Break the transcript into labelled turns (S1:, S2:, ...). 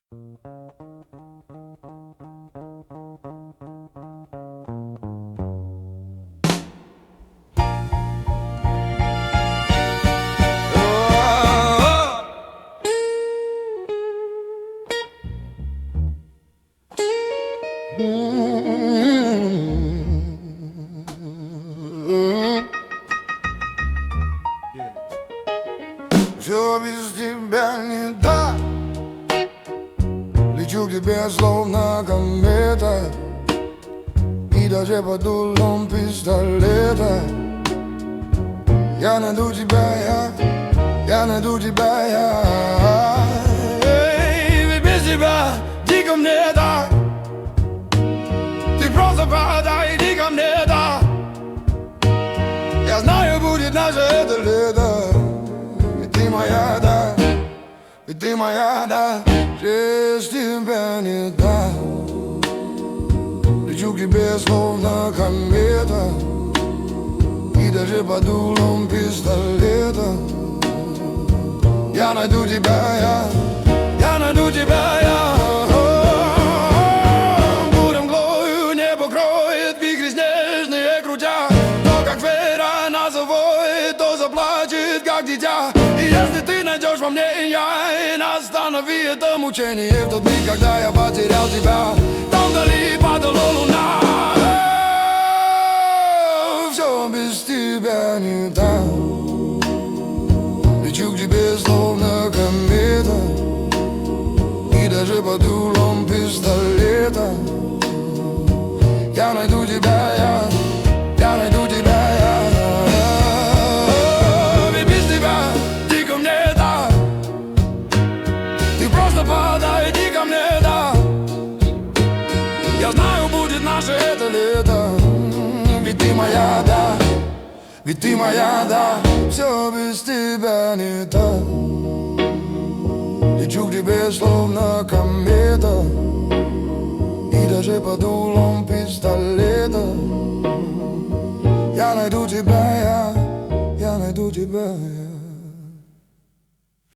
S1: Все без тебя не так. Лечу к тебе словно комета, и даже под дулом пистолета. Я найду тебя, я найду тебя, ведь без тебя дико мне так. Ты просто подай, иди ко мне, да. Я знаю, будет наше это лето. Ведь ты моя, да. Ведь ты моя, да. Без тебя не так. Лечу к тебе словно комета, и даже под дулом пистолета. Я найду тебя, я найду тебя, бурем глою небо кроет, вихри снежные крутя. Но как фера нас завоет, то заплачет, как дитя. И если ты найдешь во мне я, не останови это мучение. В тот миг, когда я потерял тебя, там вдали падала луна. Все без тебя не так. Лечу к тебе словно комета, и даже под дулом пистолета. Я найду тебя, я найду тебя, ведь без тебя дико мне, да. Ты просто подай, иди ко мне, да. Я знаю, будет наше это лето. Ведь ты моя, да. Ведь ты моя, да. Все без тебя не так. Лечу к тебе словно комета, и даже под дулом пистолета. Я найду тебя, я найду тебя.